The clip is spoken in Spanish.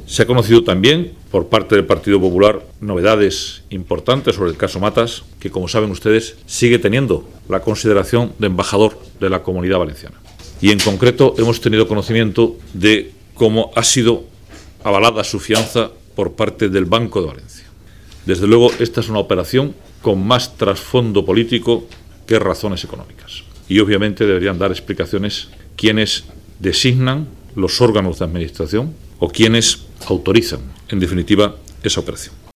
Se ha conocido también, por parte del Partido Popular, novedades importantes sobre el caso Matas, que, como saben ustedes, sigue teniendo la consideración de embajador de la Comunidad Valenciana. Y, en concreto, hemos tenido conocimiento de cómo ha sido avalada su fianza por parte del Banco de Valencia. Desde luego, esta es una operación con más trasfondo político que razones económicas. Y, obviamente, deberían dar explicaciones quienes designan los órganos de administración o quienes autorizan, en definitiva, esa operación.